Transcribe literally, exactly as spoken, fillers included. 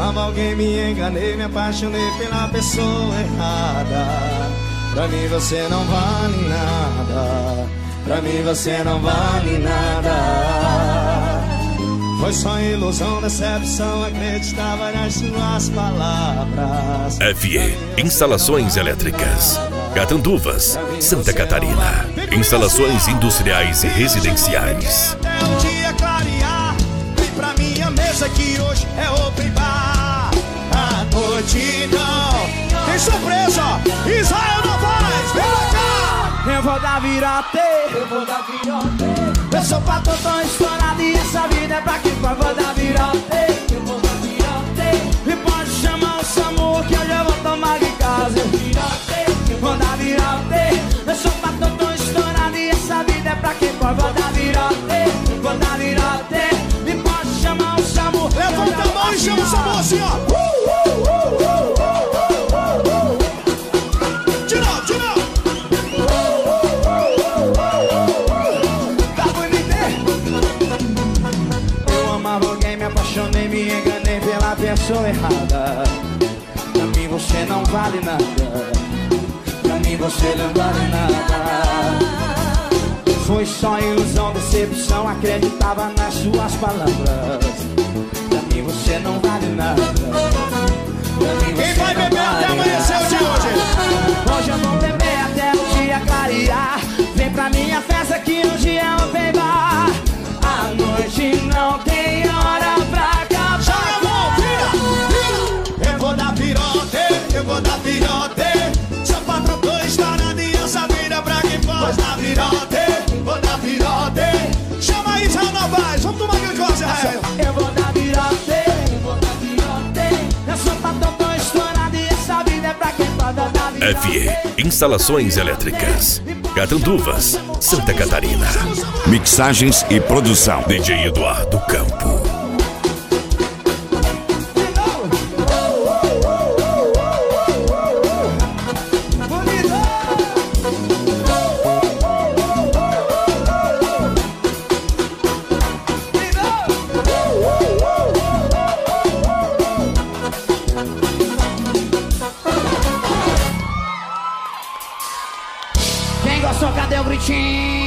amava alguém, me enganei, me apaixonei pela pessoa errada. Pra mim você não vale nada, pra mim você não vale nada. Foi só ilusão, decepção, acreditava nas suas palavras. F E Instalações Elétricas, Catanduvas, Santa Catarina. Instalações industriais e residenciais. Até um dia clarear, vem pra minha mesa que hoje é open bar. A noite não tem surpresa, Israel Novaes, vem pra cá. Eu vou dar virate, eu vou dar virate. Eu sou pato tão estourado e essa vida é pra quem vai. Vou dar virate, eu vou dar virate. E pode chamar o SAMU que hoje eu vou tomar em casa. Virate, vou dar virate. Eu sou pato tão estourado e essa vida é pra quem vai. Vou dar virate, vou dar virate. E pode chamar o SAMU. Levanta a mão e chama o SAMU assim, ó. Apaixonei, me enganei pela pessoa errada. Pra mim você não vale nada, pra mim você não vale nada. Foi só ilusão, decepção, acreditava nas suas palavras. Pra mim você não vale nada, pra mim você. Quem vai beber vale até amanhecer o de hoje? Hoje eu vou beber até o dia clarear. Vem pra minha festa que hoje é open bar. A noite não tem hora pra acabar. Joga a mão, vira, vira. Eu vou dar pirote, eu vou dar pirote. Sou patrão, tô estourando e essa vida pra quem pode. Vou dar pirote, vou dar pirote. Chama aí, Israel Novaes, vamos tomar aquele coisa, Israel. Eu vou dar pirote, eu vou dar pirote. Eu sou patrão, tô estourando e essa vida é pra quem pode. Dar pirote. F E Instalações Elétricas, Catanduvas, Santa Catarina. Mixagens e produção, D J Eduardo Campo. Quem gostou, cadê o gritinho?